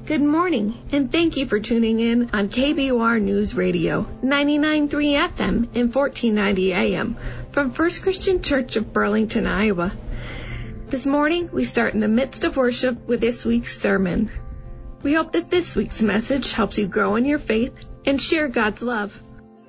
Good morning, and thank you for tuning in on KBOR News Radio, 99.3 FM and 1490 AM from First Christian Church of Burlington, Iowa. This morning, we start in the midst of worship with this week's sermon. We hope that this week's message helps you grow in your faith and share God's love.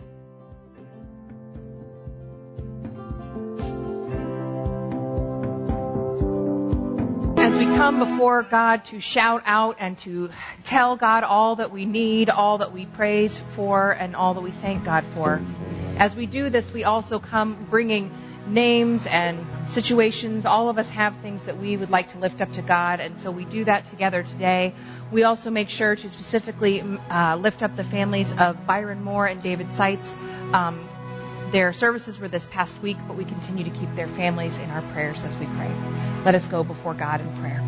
As we come before God to shout out and to tell God all that we need, all that we praise for, and all that we thank God for. As we do this, we also come bringing names and situations. All of us have things that we would like to lift up to God, and so we do that together today. We also make sure to specifically lift up the families of Byron Moore and David Seitz. Their services were this past week, but we continue to keep their families in our prayers as we pray. Let us go before God in prayer.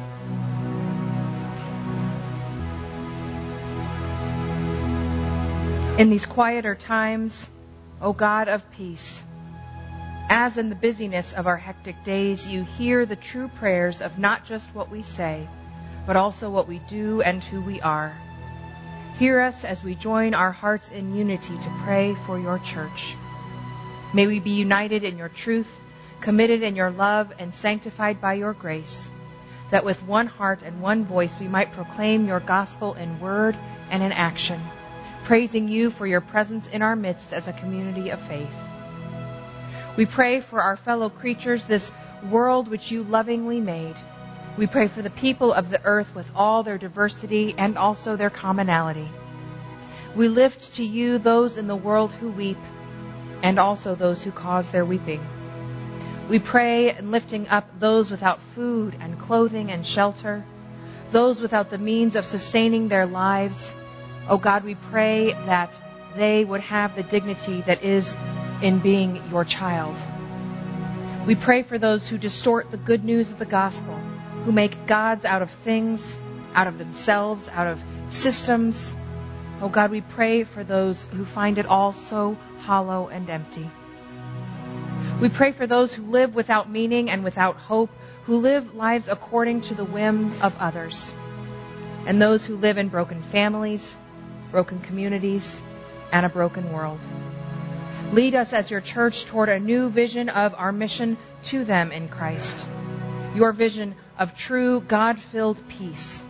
In these quieter times, O God of peace, as in the busyness of our hectic days, you hear the true prayers of not just what we say, but also what we do and who we are. Hear us as we join our hearts in unity to pray for your church. May we be united in your truth, committed in your love, and sanctified by your grace, that with one heart and one voice we might proclaim your gospel in word and in action, praising you for your presence in our midst as a community of faith. We pray for our fellow creatures, this world which you lovingly made. We pray for the people of the earth with all their diversity and also their commonality. We lift to you those in the world who weep, and also those who cause their weeping. We pray in lifting up those without food and clothing and shelter, those without the means of sustaining their lives. Oh God, we pray that they would have the dignity that is in being your child. We pray for those who distort the good news of the gospel, who make gods out of things, out of themselves, out of systems. Oh God, we pray for those who find it all so hollow and empty. We pray for those who live without meaning and without hope, who live lives according to the whim of others, and those who live in broken families, broken communities, and a broken world. Lead us as your church toward a new vision of our mission to them in Christ, your vision of true God-filled peace.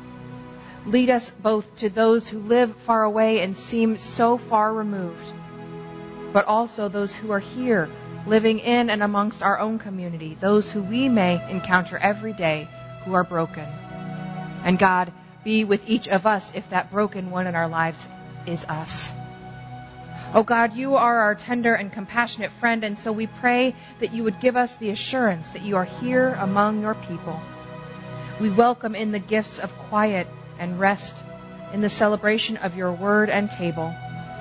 Lead us both to those who live far away and seem so far removed, but also those who are here, living in and amongst our own community, those who we may encounter every day who are broken. And God, be with each of us if that broken one in our lives is us. Oh God, you are our tender and compassionate friend, and so we pray that you would give us the assurance that you are here among your people. We welcome in the gifts of quiet and rest, in the celebration of your word and table.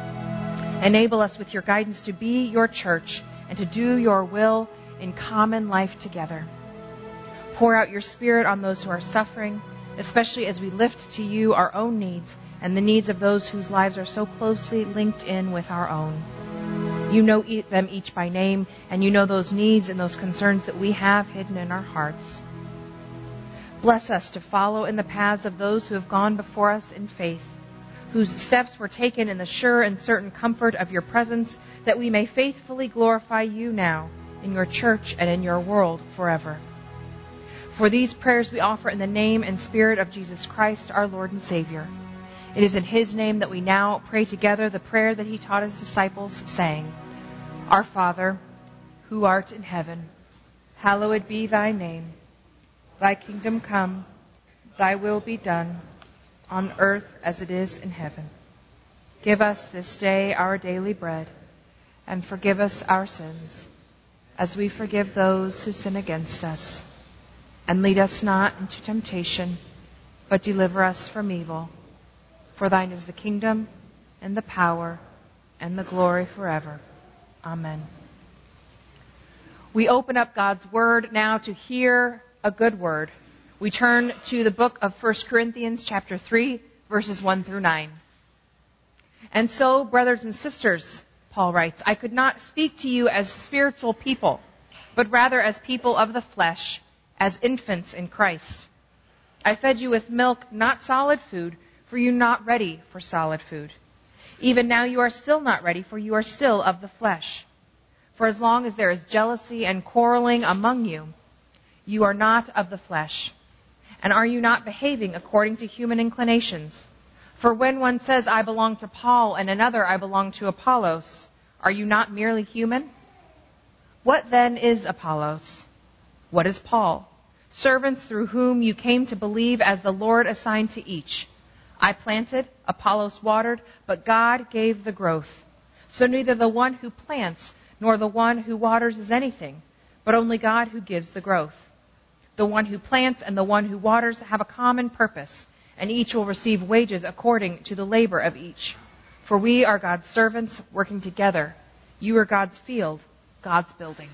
Enable us with your guidance to be your church and to do your will in common life together. Pour out your Spirit on those who are suffering, especially as we lift to you our own needs and the needs of those whose lives are so closely linked in with our own. You know them each by name, and you know those needs and those concerns that we have hidden in our hearts. Bless us to follow in the paths of those who have gone before us in faith, whose steps were taken in the sure and certain comfort of your presence, that we may faithfully glorify you now in your church and in your world forever. For these prayers we offer in the name and spirit of Jesus Christ, our Lord and Savior. It is in his name that we now pray together the prayer that he taught his disciples, saying, Our Father, who art in heaven, hallowed be thy name. Thy kingdom come, thy will be done, on earth as it is in heaven. Give us this day our daily bread, and forgive us our sins, as we forgive those who sin against us. And lead us not into temptation, but deliver us from evil. For thine is the kingdom, and the power, and the glory forever. Amen. We open up God's Word now to hear a good word. We turn to the book of 1 Corinthians chapter 3, verses 1 through 9. And so, brothers and sisters, Paul writes, I could not speak to you as spiritual people, but rather as people of the flesh, as infants in Christ. I fed you with milk, not solid food, for you are not ready for solid food. Even now you are still not ready, for you are still of the flesh. For as long as there is jealousy and quarreling among you, you are not of the flesh. And are you not behaving according to human inclinations? For when one says, I belong to Paul, and another, I belong to Apollos, are you not merely human? What then is Apollos? What is Paul? Servants through whom you came to believe as the Lord assigned to each. I planted, Apollos watered, but God gave the growth. So neither the one who plants nor the one who waters is anything, but only God who gives the growth. The one who plants and the one who waters have a common purpose, and each will receive wages according to the labor of each. For we are God's servants working together. You are God's field, God's building.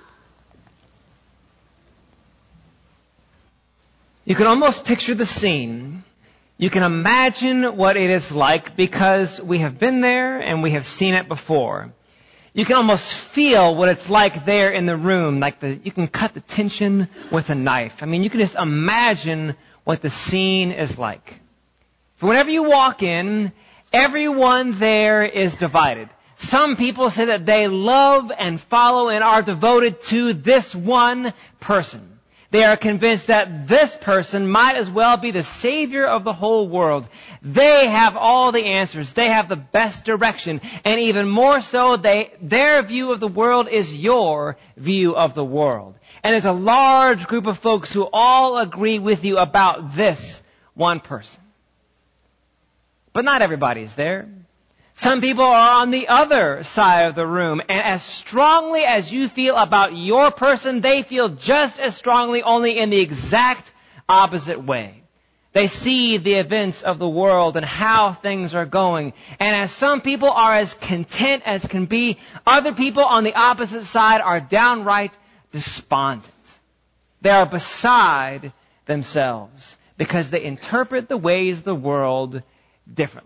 You can almost picture the scene. You can imagine what it is like because we have been there and we have seen it before. You can almost feel what it's like there in the room, you can cut the tension with a knife. I mean, you can just imagine what the scene is like. For whenever you walk in, everyone there is divided. Some people say that they love and follow and are devoted to this one person. They are convinced that this person might as well be the Savior of the whole world. They have all the answers. They have the best direction. And even more so, their view of the world is your view of the world. And there's a large group of folks who all agree with you about this one person. But not everybody is there. Some people are on the other side of the room, and as strongly as you feel about your person, they feel just as strongly, only in the exact opposite way. They see the events of the world and how things are going. And as some people are as content as can be, other people on the opposite side are downright despondent. They are beside themselves because they interpret the ways of the world differently.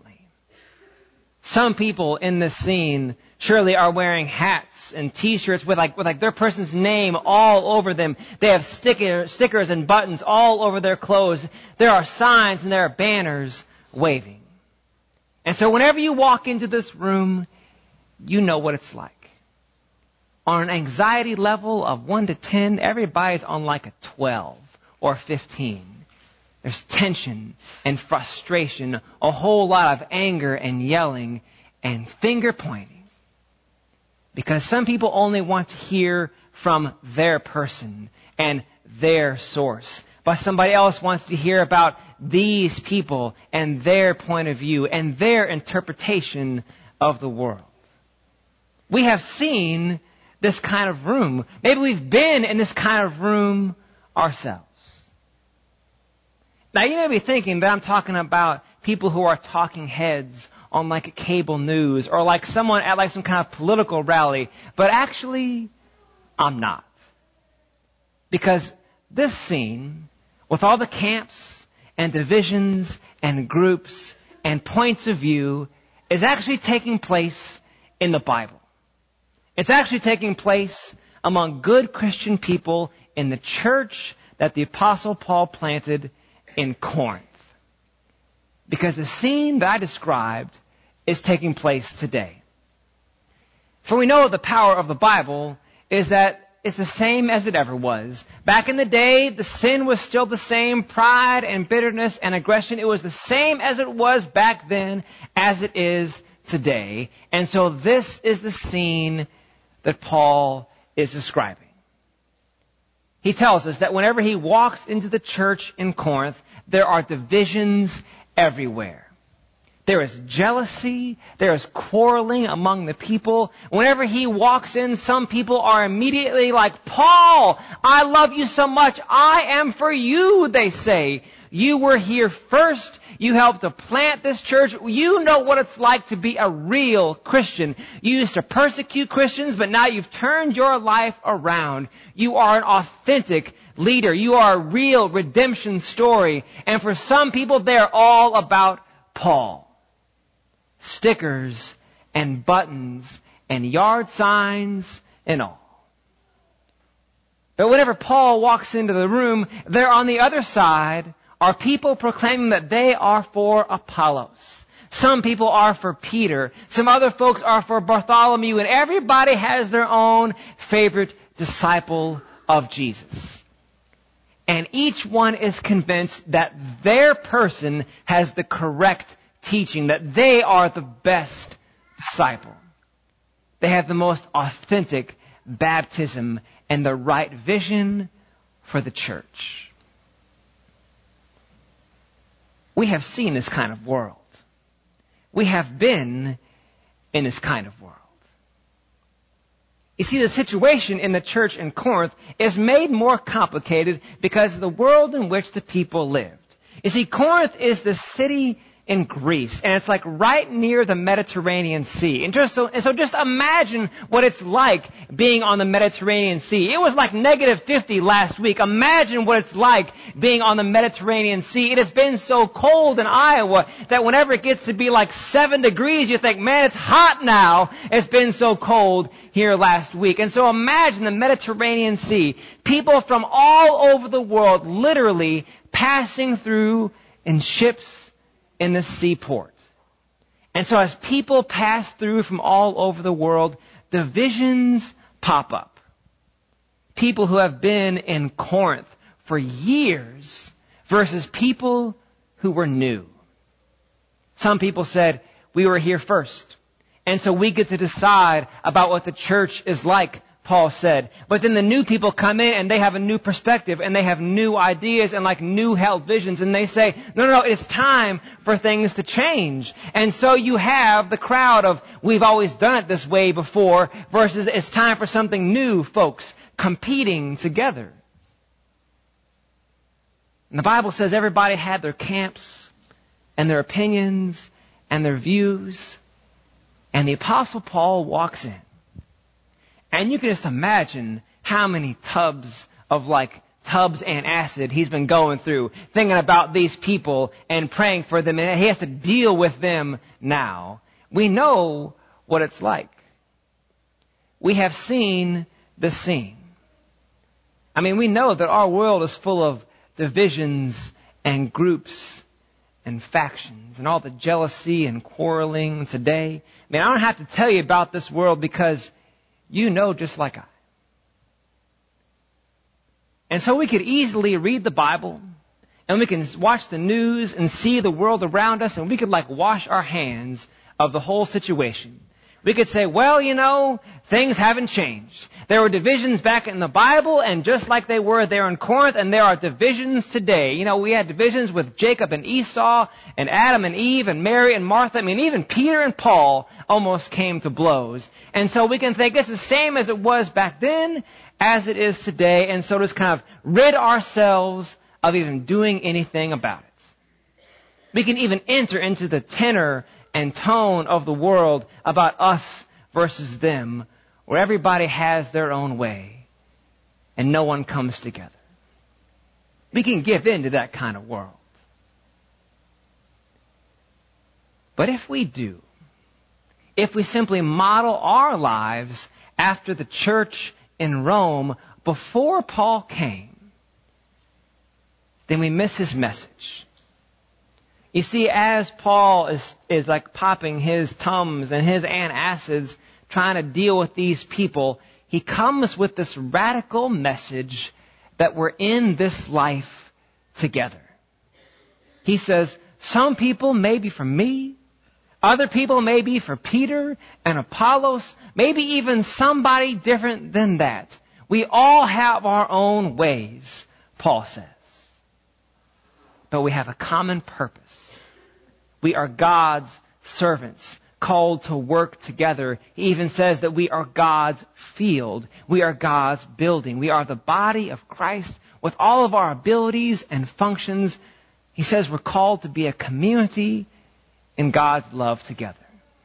Some people in this scene surely are wearing hats and t-shirts with their person's name all over them. They have stickers and buttons all over their clothes. There are signs and there are banners waving. And so whenever you walk into this room, you know what it's like. On an anxiety level of 1 to 10, everybody's on like a 12 or 15. There's tension and frustration, a whole lot of anger and yelling and finger pointing. Because some people only want to hear from their person and their source. But somebody else wants to hear about these people and their point of view and their interpretation of the world. We have seen this kind of room. Maybe we've been in this kind of room ourselves. Now, you may be thinking that I'm talking about people who are talking heads on like a cable news or like someone at like some kind of political rally. But actually, I'm not. Because this scene, with all the camps and divisions and groups and points of view, is actually taking place in the Bible. It's actually taking place among good Christian people in the church that the Apostle Paul planted in Corinth. Because the scene that I described is taking place today. For we know the power of the Bible is that it's the same as it ever was. Back in the day, the sin was still the same. Pride and bitterness and aggression, it was the same as it was back then as it is today. And so this is the scene that Paul is describing. He tells us that whenever he walks into the church in Corinth, there are divisions everywhere. There is jealousy. There is quarreling among the people. Whenever he walks in, some people are immediately like, Paul, I love you so much. I am for you, they say. You were here first. You helped to plant this church. You know what it's like to be a real Christian. You used to persecute Christians, but now you've turned your life around. You are an authentic leader. You are a real redemption story. And for some people, they're all about Paul. Stickers and buttons and yard signs and all. But whenever Paul walks into the room, there on the other side are people proclaiming that they are for Apollos. Some people are for Peter. Some other folks are for Bartholomew. And everybody has their own favorite disciple of Jesus. And each one is convinced that their person has the correct teaching, that they are the best disciple. They have the most authentic baptism and the right vision for the church. We have seen this kind of world. We have been in this kind of world. You see, the situation in the church in Corinth is made more complicated because of the world in which the people lived. You see, Corinth is the city in Greece, and it's like right near the Mediterranean Sea. And so just imagine what it's like being on the Mediterranean Sea. It was like -50 last week. Imagine what it's like being on the Mediterranean Sea. It has been so cold in Iowa that whenever it gets to be like 7 degrees, you think, man, it's hot now. It's been so cold here last week. And so imagine the Mediterranean Sea. People from all over the world literally passing through in ships in the seaport. And so as people pass through from all over the world, divisions pop up. People who have been in Corinth for years versus people who were new. Some people said, we were here first, and so we get to decide about what the church is like, Paul said. But then the new people come in and they have a new perspective and they have new ideas and like new held visions, and they say, no, it's time for things to change. And so you have the crowd of, we've always done it this way before, versus it's time for something new, folks, competing together. And the Bible says everybody had their camps and their opinions and their views. And the Apostle Paul walks in. And you can just imagine how many tubs and acid he's been going through, thinking about these people and praying for them, and he has to deal with them now. We know what it's like. We have seen the scene. I mean, we know that our world is full of divisions and groups and factions and all the jealousy and quarreling today. I mean, I don't have to tell you about this world because you know just like I. And so we could easily read the Bible and we can watch the news and see the world around us, and we could like wash our hands of the whole situation. We could say, well, things haven't changed. There were divisions back in the Bible, and just like they were there in Corinth, and there are divisions today. We had divisions with Jacob and Esau, and Adam and Eve, and Mary and Martha. I mean, even Peter and Paul almost came to blows. And so we can think it's the same as it was back then as it is today, and so just kind of rid ourselves of even doing anything about it. We can even enter into the tenor and tone of the world about us versus them, where everybody has their own way and no one comes together. We can give in to that kind of world. But if we do, if we simply model our lives after the church in Rome before Paul came, then we miss his message. You see, as Paul is like popping his Tums and his antacids, trying to deal with these people, he comes with this radical message that we're in this life together. He says, some people may be for me, other people may be for Peter and Apollos, maybe even somebody different than that. We all have our own ways, Paul says. But we have a common purpose. We are God's servants, called to work together. He even says that we are God's field. We are God's building. We are the body of Christ with all of our abilities and functions. He says we're called to be a community in God's love together.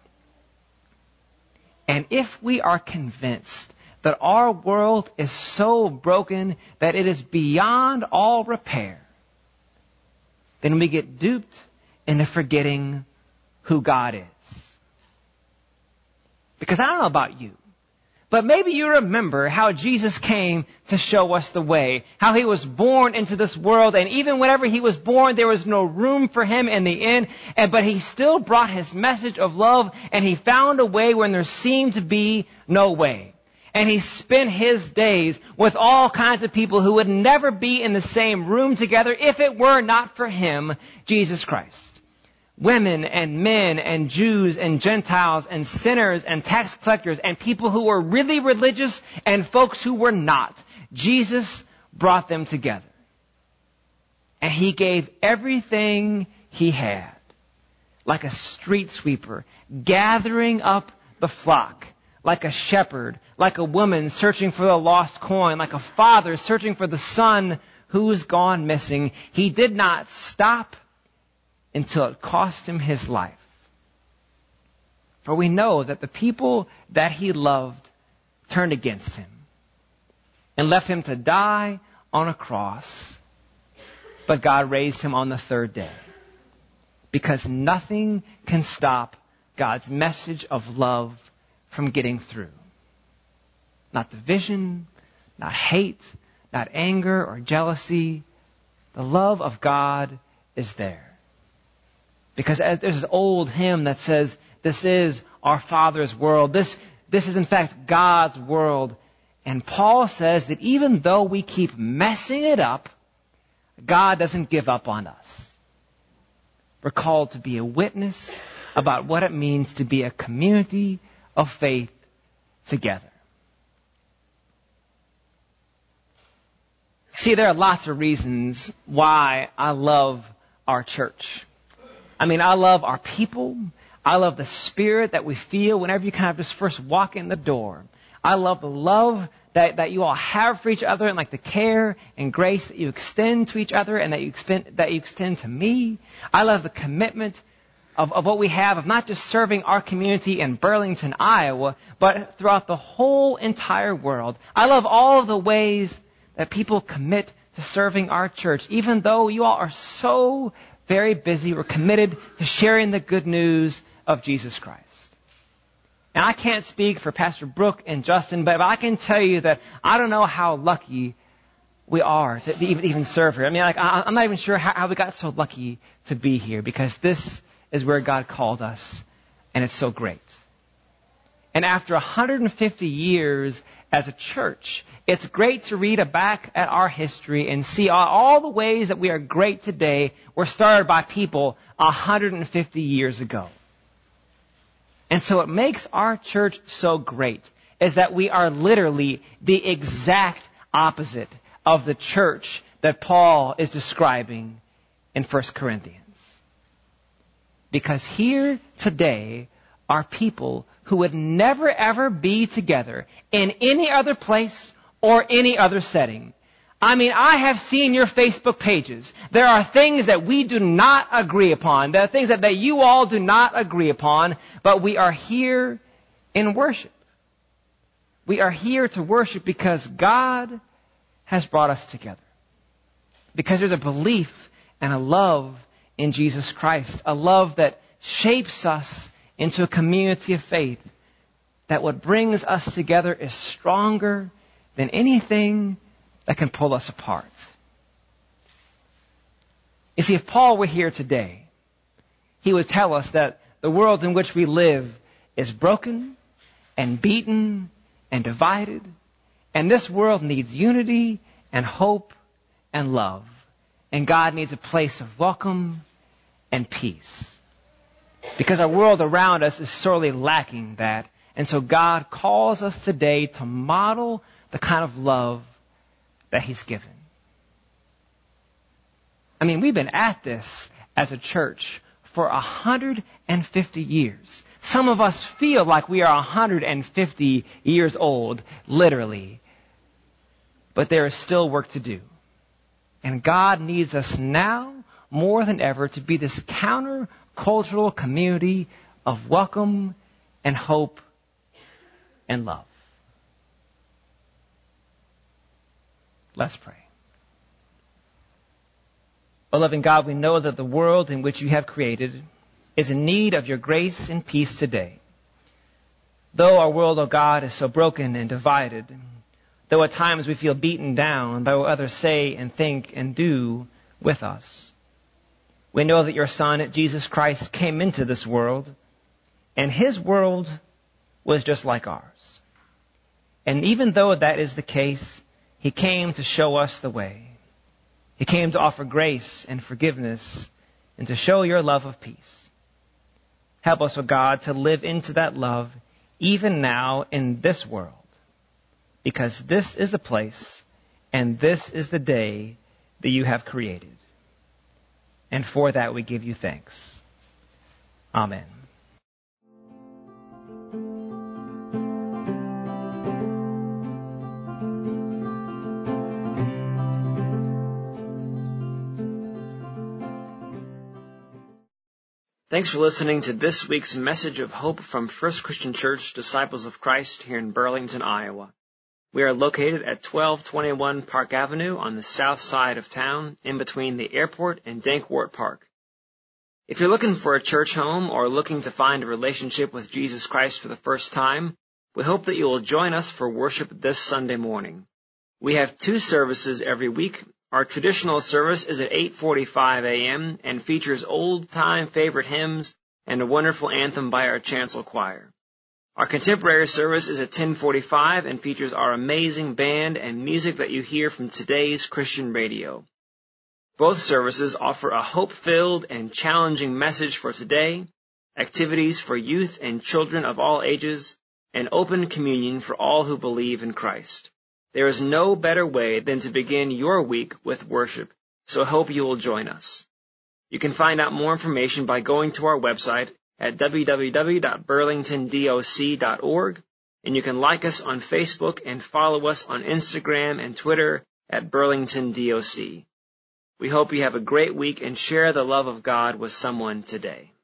And if we are convinced that our world is so broken that it is beyond all repair, then we get duped into forgetting who God is. Because I don't know about you, But maybe you remember how Jesus came to show us the way, how he was born into this world, and even whenever he was born, there was no room for him in the inn, but he still brought his message of love, and he found a way when there seemed to be no way. And he spent his days with all kinds of people who would never be in the same room together if it were not for him, Jesus Christ. Women and men and Jews and Gentiles and sinners and tax collectors and people who were really religious and folks who were not. Jesus brought them together. And he gave everything he had, like a street sweeper, gathering up the flock, like a shepherd, like a woman searching for the lost coin, like a father searching for the son who's gone missing. He did not stop until it cost him his life. For we know that the people that he loved turned against him and left him to die on a cross. But God raised him on the third day, because nothing can stop God's message of love from getting through. Not division, not hate, not anger or jealousy. The love of God is there. Because there's this old hymn that says, this is our Father's world. This is in fact God's world. And Paul says that even though we keep messing it up, God doesn't give up on us. We're called to be a witness about what it means to be a community of faith together. See, there are lots of reasons why I love our church. I mean, I love our people. I love the spirit that we feel whenever you kind of just first walk in the door. I love the love that you all have for each other, and like the care and grace that you extend to each other and that you extend to me. I love the commitment of what we have of not just serving our community in Burlington, Iowa, but throughout the whole entire world. I love all of the ways that people commit to serving our church, even though you all are so very busy. We're committed to sharing the good news of Jesus Christ. And I can't speak for Pastor Brooke and Justin, but I can tell you that I don't know how lucky we are to even serve here. I mean, I'm not even sure how we got so lucky to be here, because this is where God called us, and it's so great. And after 150 years as a church, it's great to read back at our history and see all the ways that we are great today were started by people 150 years ago. And so what makes our church so great is that we are literally the exact opposite of the church that Paul is describing in 1 Corinthians. Because here today are people who would never ever be together in any other place or any other setting. I mean, I have seen your Facebook pages. There are things that we do not agree upon. There are things that you all do not agree upon, but we are here in worship. We are here to worship because God has brought us together. Because there's a belief and a love in Jesus Christ, a love that shapes us into a community of faith, that what brings us together is stronger than anything that can pull us apart. You see, if Paul were here today, he would tell us that the world in which we live is broken and beaten and divided, and this world needs unity and hope and love, and God needs a place of welcome and peace. Because our world around us is sorely lacking that. And so God calls us today to model the kind of love that He's given. I mean, we've been at this as a church for 150 years. Some of us feel like we are 150 years old, literally. But there is still work to do. And God needs us now more than ever to be this counter-cultural community of welcome and hope and love. Let's pray. O loving God, we know that the world in which you have created is in need of your grace and peace today. Though our world, O God, is so broken and divided, though at times we feel beaten down by what others say and think and do with us, we know that your Son, Jesus Christ, came into this world, and his world was just like ours. And even though that is the case, he came to show us the way. He came to offer grace and forgiveness and to show your love of peace. Help us, O God, to live into that love even now in this world, because this is the place and this is the day that you have created. And for that we give you thanks. Amen. Thanks for listening to this week's message of hope from First Christian Church Disciples of Christ here in Burlington, Iowa. We are located at 1221 Park Avenue on the south side of town, in between the airport and Dankwart Park. If you're looking for a church home or looking to find a relationship with Jesus Christ for the first time, we hope that you will join us for worship this Sunday morning. We have 2 services every week. Our traditional service is at 8:45 a.m. and features old-time favorite hymns and a wonderful anthem by our chancel choir. Our contemporary service is at 10:45 and features our amazing band and music that you hear from today's Christian radio. Both services offer a hope-filled and challenging message for today, activities for youth and children of all ages, and open communion for all who believe in Christ. There is no better way than to begin your week with worship, so I hope you will join us. You can find out more information by going to our website at www.burlingtondoc.org, and you can like us on Facebook and follow us on Instagram and Twitter at BurlingtonDOC. We hope you have a great week and share the love of God with someone today.